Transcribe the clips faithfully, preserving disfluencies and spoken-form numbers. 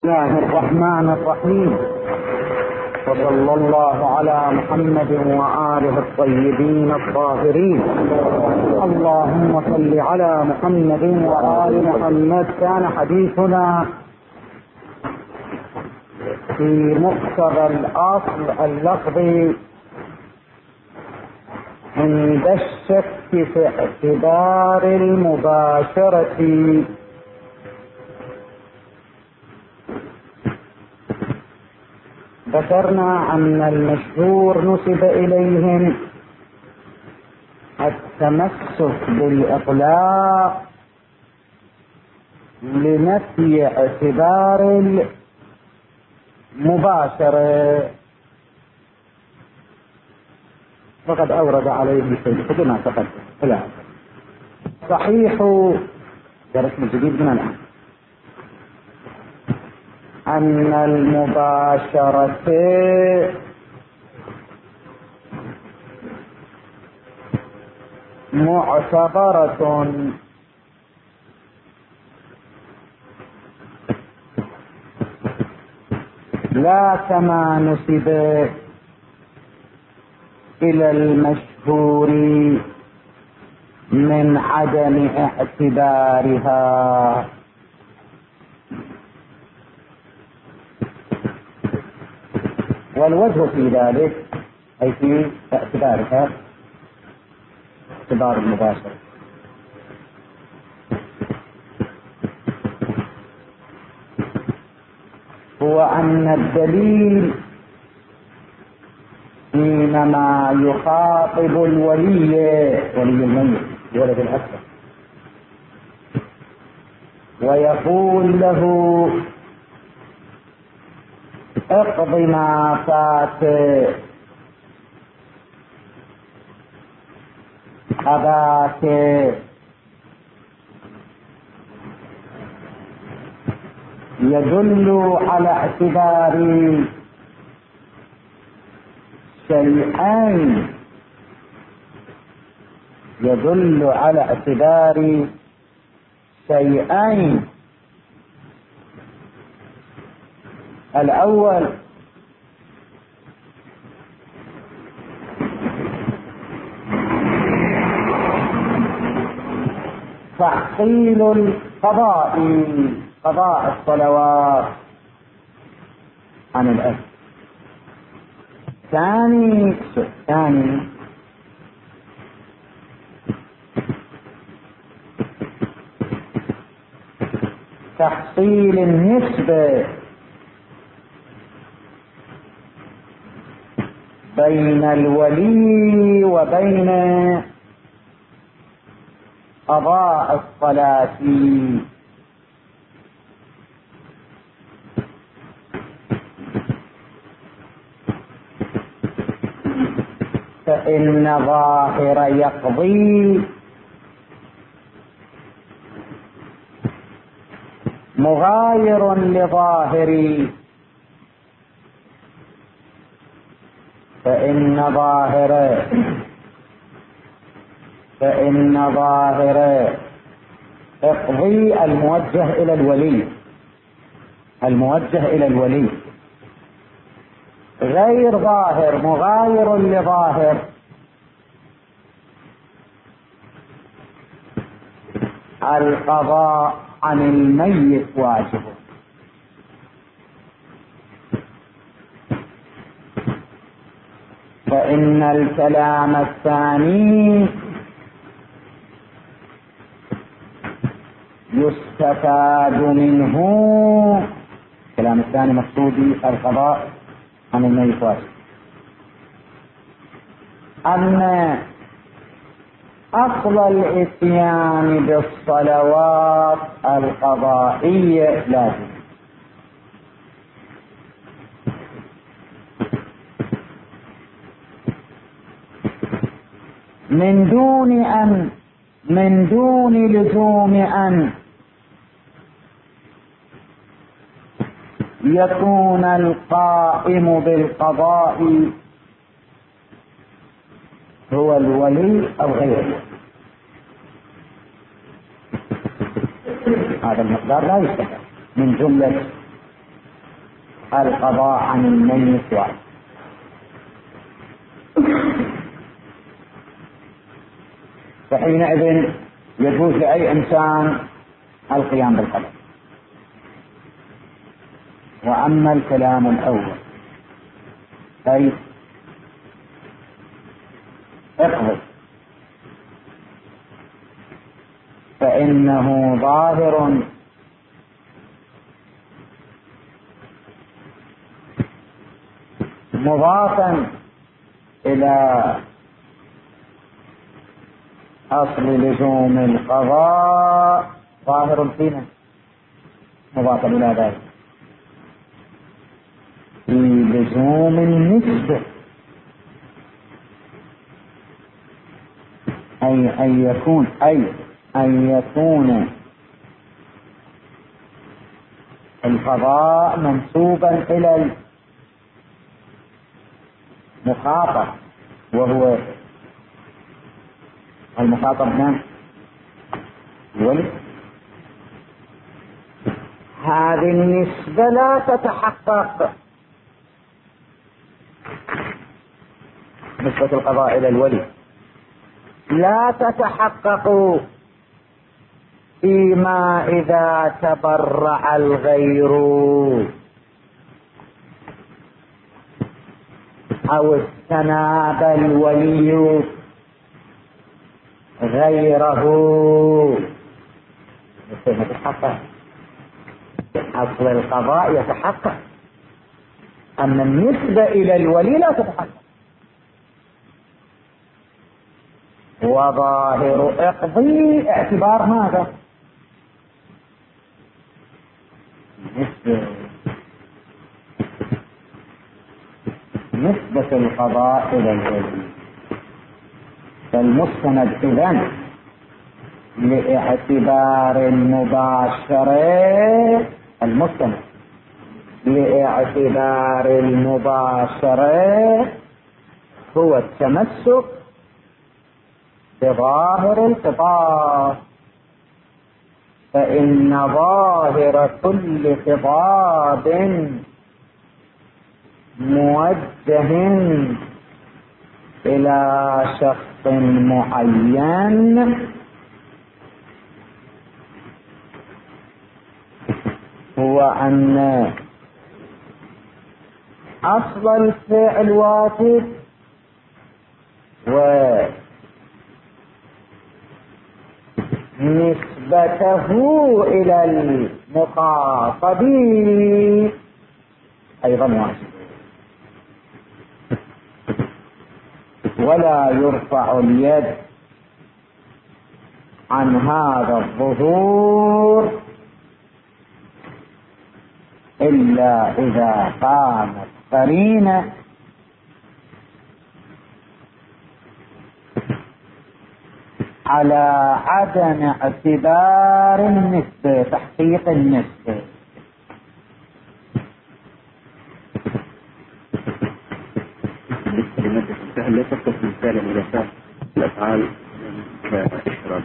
بسم الله الرحمن الرحيم، وصلى الله على محمد وآله الطيبين الطاهرين. اللهم صل على محمد وآل محمد. كان حديثنا في مقتضى الأصل اللفظي عند الشك في اعتبار المباشرة، ذكرنا أن المشهور نسب إليهم التمسك بالإطلاق لنفي اعتبار المباشرة، وقد أورد عليه شيء بما تقدم. لا صحيح درس جديد من الآن أن المباشرة معتبرة لا كما نسب إلى المشهور من عدم اعتبارها، والوجه في ذلك أي في اعتبارها اعتبار المباشر هو أن الدليل حينما يخاطب الولي ولي الميت ولد الأكبر ويقول له اقض ما فات أباك، يدل على اعتبار شيئين يدل على اعتبار شيئين الأول تحصيل القضاء قضاء الصلوات عن الأب. ثاني ثاني تحصيل النسبة بين الولي وبين قضاء الصلاة، فإن ظاهر يقضي مغاير لظاهري، فإن ظاهر فإن ظاهر اقضي الموجه إلى الولي الموجه إلى الولي غير ظاهر مغاير لظاهر القضاء عن الميت واجب. فإن الكلام الثاني يستفاد منه، الكلام الثاني مقصودي القضاء عن الميت واجب، أن أصل الإتيان بالصلوات القضائية لازم، من دون أن من دون لزوم أن يكون القائم بالقضاء هو الولي أو غيره. هذا المقدار لا يستحق من جملة القضاء عن الميت واجب. فحينئذ يجوز لأي إنسان القيام بالقضاء. وأما الكلام الأول أي اقضي فإنه ظاهر مضافا إلى أصل لزوم القضاء، ظاهر فينا مضافا إلى ذلك في لزوم النسبة، أي أن يكون أي أن يكون القضاء منسوبا إلى المخاطب، وهو المخاطب من الولي. هذه النسبة لا تتحقق، نسبة القضاء إلى الولي لا تتحقق فيما إذا تبرع الغير أو استناب الولي غيره. يتحقق أصل القضاء يتحقق، أما النسبة إلى الولي لا تتحقق. وظاهر اقضي اعتبار ماذا؟ نسبة نسبة القضاء إلى الولي، فالمستند إذن لاعتبار المباشرة، المستند لاعتبار المباشرة هو التمسك بظاهر الخطاب، فإن ظاهر كل خطاب موجه إلى شخص معين هو أن أصل الفعل واجب ونسبته إلى المخاطب أيضا واجب، ولا يرفع اليد عن هذا الظهور إلا إذا قامت قرينة على عدم اعتبار النسبة، تحقيق النسبة. لا تختص مثالا إلى فعل الأفعال كإشراف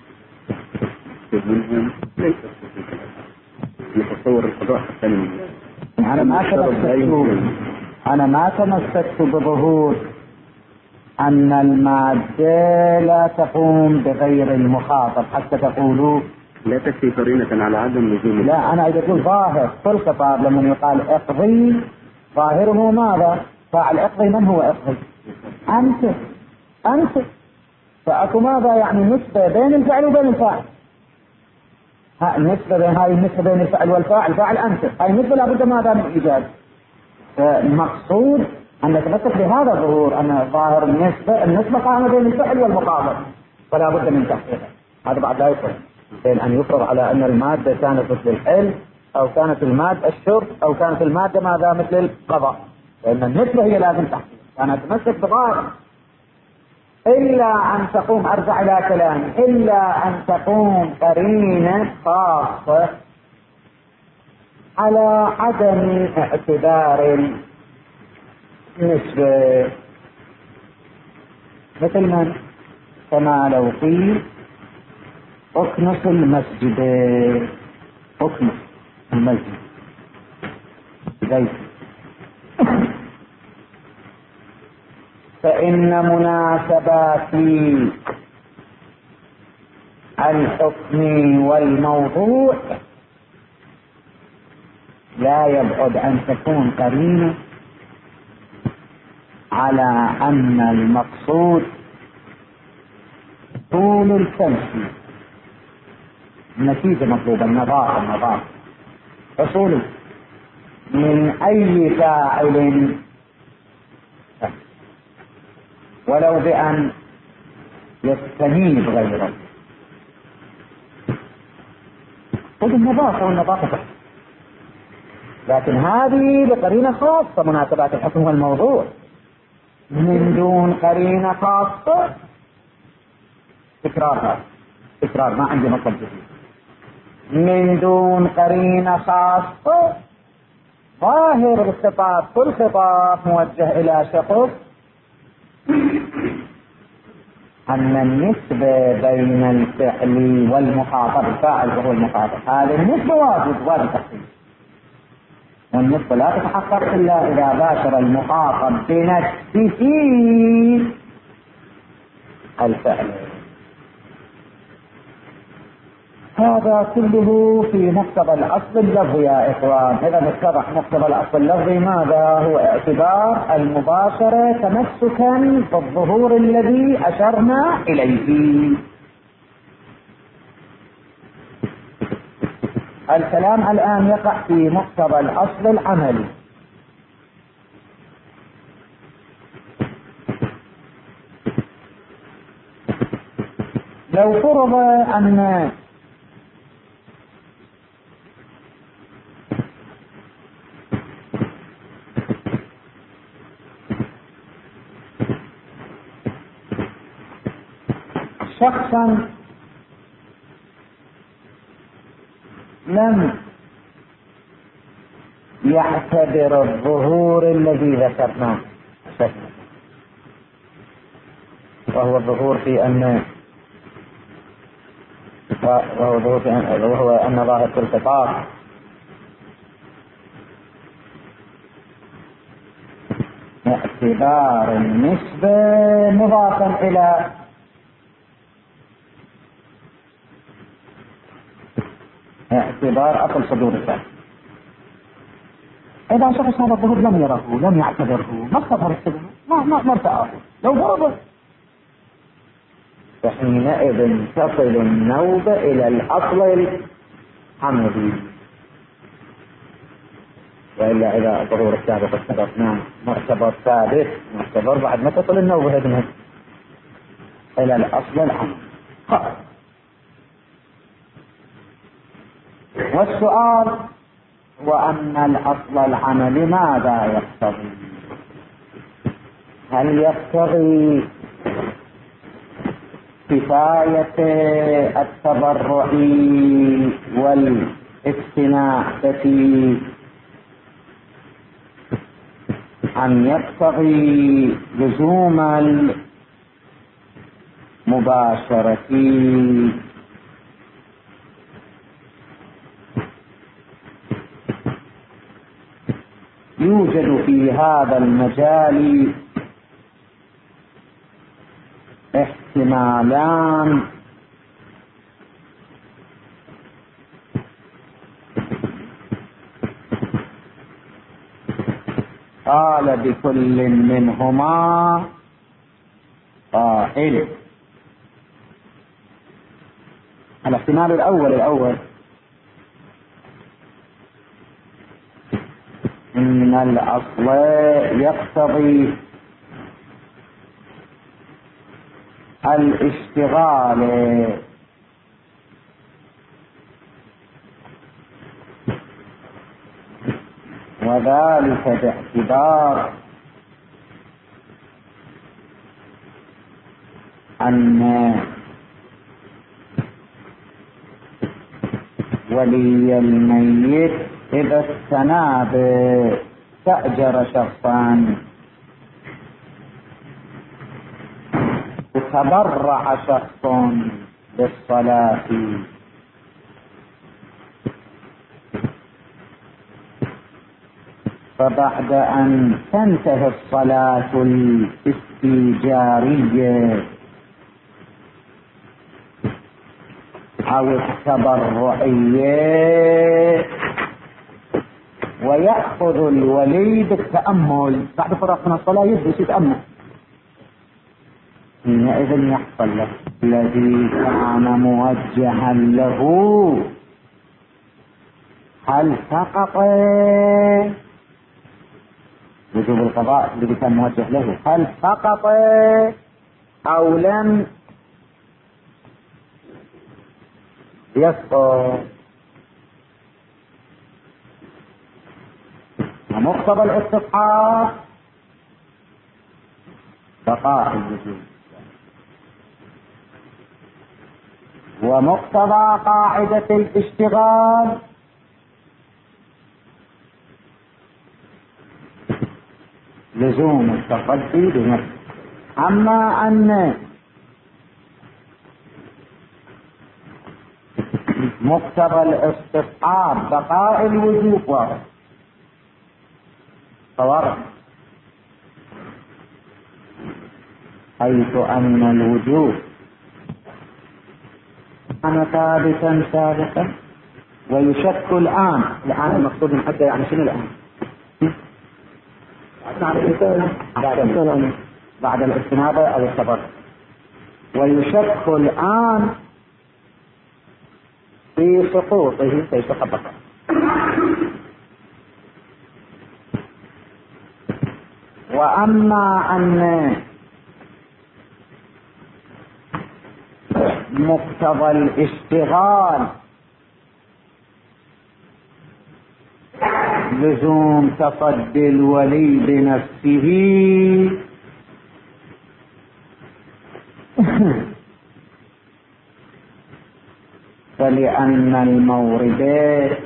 منهم ليس نتصور القضاء حتى من أنا ما تمسكت أنا ما تمسكت بظهور أن المادة لا تقوم بغير المخاطب حتى تقولوا لا تكفي قرينة على عدم لزوم. لا، أنا إذا أقول ظاهر كل خطاب لما يقال اقضي ظاهره ماذا؟ فاعل اقضي من هو اقضي؟ أنت أنت فأكو ماذا يعني نسبة بين الفعل وبين الفاعل. ها النسبة بين هاي النسبة بين الفعل والفاعل، الفاعل أنت، هاي النسبة لابد ماذا من إيجاد. المقصود أن نتمسك بهذا الظهور أن ظاهر النسبة النسبة قائمة بين الفعل والمقابل، فلا بد من تحقيقه. هذا بعد لا يفرق بين أن يفرض على أن المادة كانت مثل الحل أو كانت المادة الشرب أو كانت المادة ماذا مثل القضاء، لأن النسبة هي لازم تحقيق. أنا أتمسك بظاهر إلا أن تقوم، أرجع إلى كلامي، إلا أن تقوم قرينة خاصة على عدم اعتبار النسبة، مثل من كما لو قيل اكنس المسجد، اكنس المسجد زيد. فإن مناسبات الحكم والموضوع لا يبعد أن تكون قرينة على أن المقصود طول التمثيل. النتيجة مطلوبة، النظافة النظافة حصول من أي فاعل ولو بأن يستنيب غيره. خذ النظافة والنظافة، لكن هذه بقرينة خاصة مناسبات الحكم والموضوع. من دون قرينة خاصة تكرارها تكرار، ما عندي مطلب جديد. من دون قرينة خاصة ظاهر الخطاب، كل خطاب موجه إلى شخص، أن النسبة بين الفعل والمخاطب، الفاعل وهو المخاطب، هذه النسبة واجب واجب تحصيل، والنسبة لا تتحقق إلا إذا باشر المخاطب بنفسه الفعل. هذا كله في مقتضى الأصل اللفظي يا إخوان. إذا اتضح مقتضى الأصل اللفظي ماذا هو؟ اعتبار المباشرة تمسكا بالظهور الذي أشرنا إليه. الكلام الآن يقع في مقتضى الأصل العملي. لو فرض أن شخصا لم يعتبر الظهور الذي ذكرناه، وهو الظهور في أن وهو ظهور في أن وهو أن ظاهر في الخطاب اعتبار النسبة مضافا إلى اعتبار أصل صدور الفعل. إذا شخص هذا الظهور لم يره لم يعتبره ما استظهر السبب ما ما مرتأه لو فرض، فحينئذ تصل النوبة إلى الأصل الحمدي. وإلا إذا ظهور السابق استبقنا معتبر ثابت معتبر بعد ما تصل النوبة هذه إلى الأصل الحمدي. والسؤال هو أن الأصل العملي ماذا يقتضي؟ هل يقتضي كفاية التبرع والاستناءة أم يقتضي لزوم المباشرة؟ يوجد في هذا المجال احتمالان قال بكل منهما قائل. الاحتمال الأول الأول إن الأصل يقتضي الاشتغال وذلك باعتبار أن ولي الميت إذا استناب استأجر شخصا وتبرع شخص بالصلاة فبعد أن تنتهي الصلاة الاستيجارية أو التبرعية ويأخذ الولي بالتأمل بعد فراغ من الصلاة يجلس يتأمل، حينئذ يحصل له الذي كان موجها له هل سقط وجوب القضاء الذي كان موجه له هل سقط أو لم يسقط. ومقتضى الاستصحاب بقاء الوجوب، ومقتضى قاعدة الاشتغال لزوم التصدي بنفسه. أما أن مقتضى الاستصحاب بقاء الوجوب واضح فورد، حيث أن الوجوب كان ثابتا سابقا ويشك الآن. الآن المقصود حتى يعني شنو الآن؟ بعد بعد الاستنابة أو الصبر، ويشك الآن في سقوطه كيف سقط. وأما أن مقتضى الاشتغال لزوم تصدي الولي بنفسه فلأن الموردات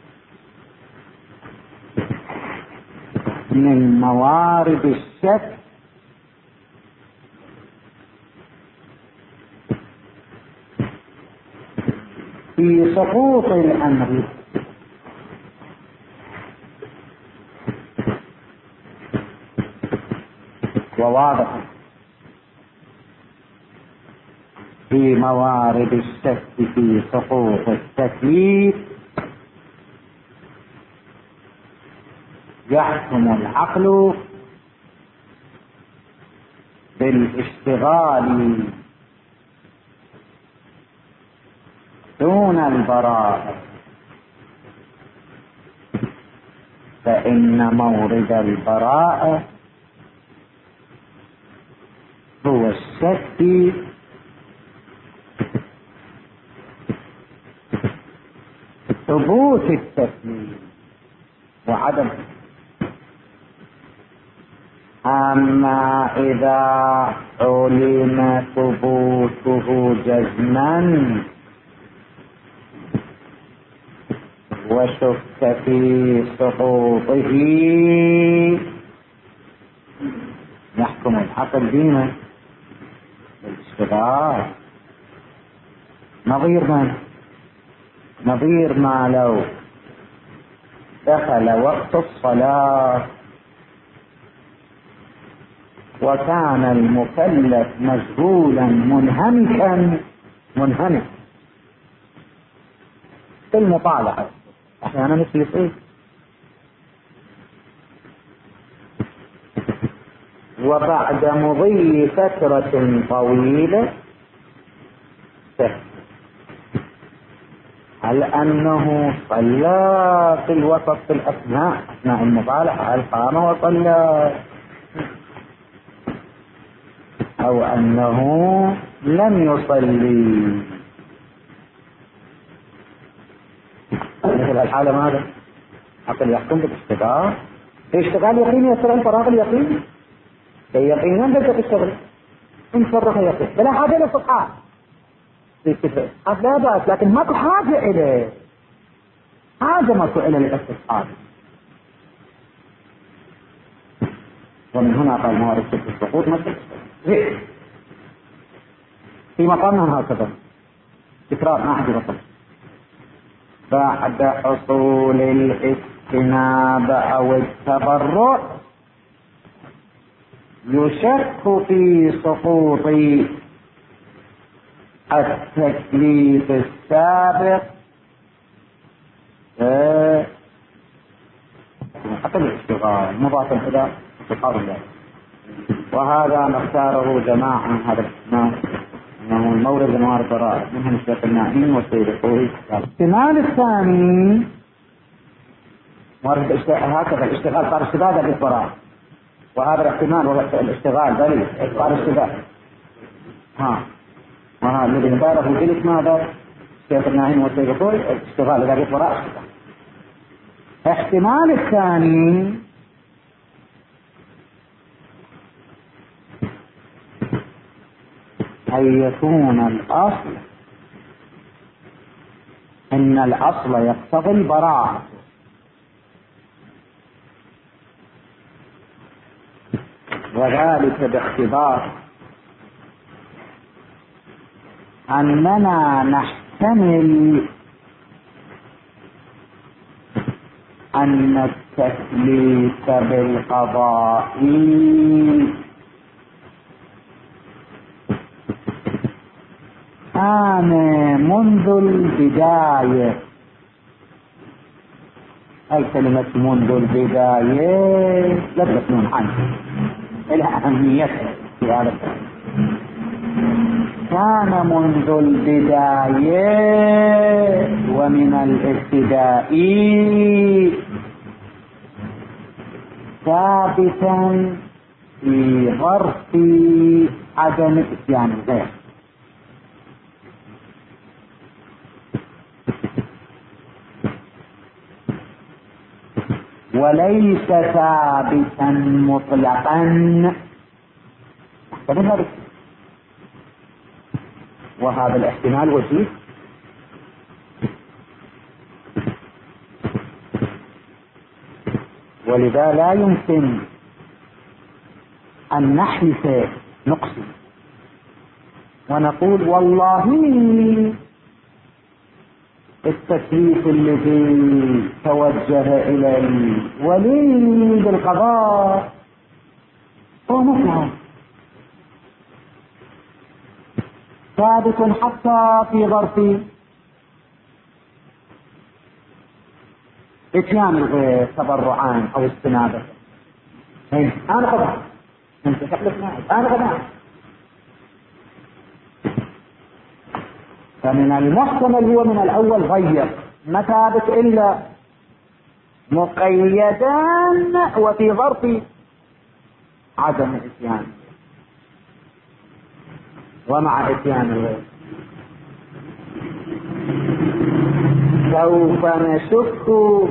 من موارد الشك في سقوط الأمر، وواضح في موارد الشك في سقوط التكليف يحكم العقل بالاشتغال دون البراءة، فإن مورد البراءة هو الشك ثبوت التكليف وعدم. أما إذا علم ثبوته جزما وشك في سقوطه يحكم العقل دينا بالاشتغال. نظير من نظير ما لو دخل وقت الصلاة وكان المكلف مشغولا منهمكا منهمك في المطالعة، أحيانا مثل يصير، وبعد مضي فترة طويلة هل أنه صلى في الوسط في الأثناء أثناء المطالعة هل قام وصلى أو أنه لم يصلي؟ مثل الحالة ماذا؟ عقل يحكم بالاشتغال. الاشتغال يقين يصير عن فراغ اليقين، اليقين لم تلتقي الشغل إن فرغ اليقين بلا حاجة للصحة هذا لا بأس، لكن ماكو حاجة إليه، حاجة ماكو إليه للاستصحاب. ومن هنا قال موارد شك السقوط مثل في مقامها هكذا تكرار ما أحد يبطل. بعد حصول الإسقاط الاجتناب أو التبرع يشك في سقوط التكليف السابق حتى الاشتغال مضاف إلى افتقار الله. وهذا نختاره جماعة هذا الاحتمال انه المورد موارد براء منهم الشيخ النائم والسيد الخوي. الاحتمال الثاني مورد هكذا الاشتغال صار اشتغال بالبراء، وهذا الاحتمال الاشتغال دليل صار اشتغال. ها وهذا الذي نباله جلس ماذا الشيخ النائم والسيد الخوي الاشتغال اذا بالبراء اشتغال. الاحتمال الثاني أن يكون الأصل إن الأصل يقتضي البراءة، وذلك باعتبار أننا نحتمل أن التكليف بالقضاء كان منذ البداية. الكلمة منذ البداية لا تكون عنه لها أهميتها في هذا الكلام. كان منذ البداية ومن الابتداء ثابتا في ظرف عدم اتيان الغير، وليس ثابتا مطلقا. وهذا الاحتمال وجيه ولذا لا يمكن أن نحلف نقصي ونقول والله التكليف الذي توجه إليه ولي بالقضاء هو مطلق ثابت حتى في ظرف اتيان الغير تبرعان او استنابه. انا قضاء انت تحلف معي انا قضاء. فمن المحتمل هو من الاول غير ما ثابت الا مقيدا وفي ظرف عدم اتيان ومع اتيان الغير. سوف نشك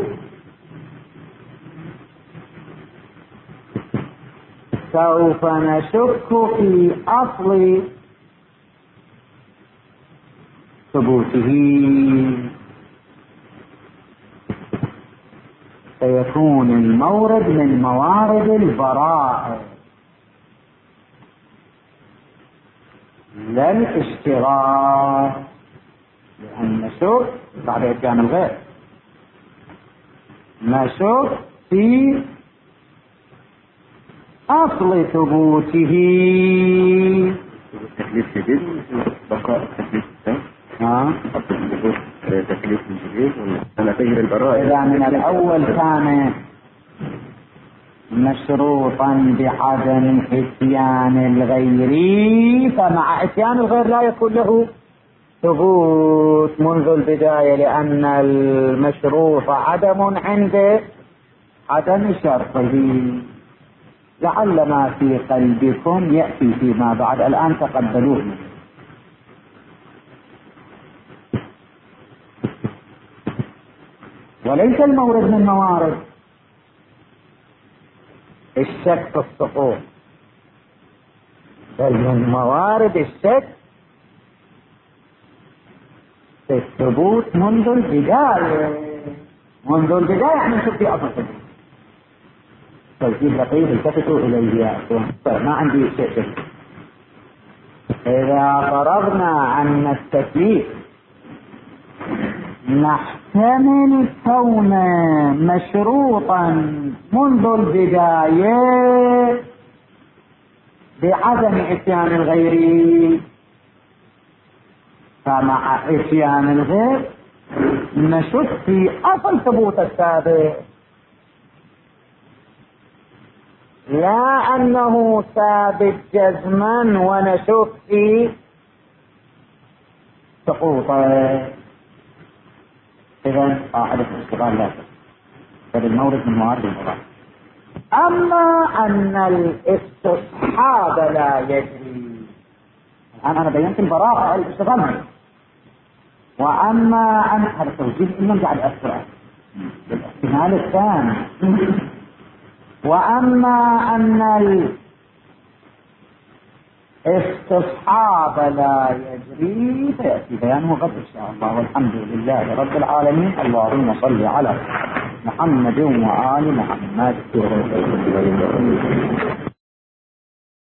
سوف نشك في اصل ثبوته، سيكون المورد من موارد البراءة لا الاشتغال، لأن نشك بعد اتيان الغير نشك في أصل ثبوته. التكليف جديد بقاء التكليف الثاني ها تكليف جديد ولا تجري البراءة. إذا من الأول كان مشروطا بعدم اتيان الغير، فمع اتيان الغير لا يكون له ثبوت منذ البداية، لأن المشروط عدم عند عدم شرطه. لعل ما في قلبكم يأتي فيما بعد، الآن تقبلوه. وليس المورد من موارد الشك في السقوط، بل من موارد الشك في الثبوت منذ البداية. منذ البداية يعني نشوف في أصل الثبوت. توجيه لطيف التفتوا إليه يا أخوان. ما عندي شيء شيء. إذا فرضنا أن التكليف نحتمل يحتمل كونه مشروطا منذ البداية بعدم اتيان الغير، فمع اتيان الغير نشك في اصل ثبوت السابق، لا انه ثابت جزما ونشك في سقوطه. اذا قاعدة الاشتغال لا هذا المورد من موارد المراد. اما ان الاستصحاب لا يجري، الان انا بينت البراءة الاشتغال منه. واما ان هذا التوجيه انه قاعد يأثر الاحتمال الثاني. واما ان الاستصحاب لا يجري فيأتي بيانه غد ان شاء الله. والحمد لله رب العالمين. اللهم صل على محمد وآل محمد.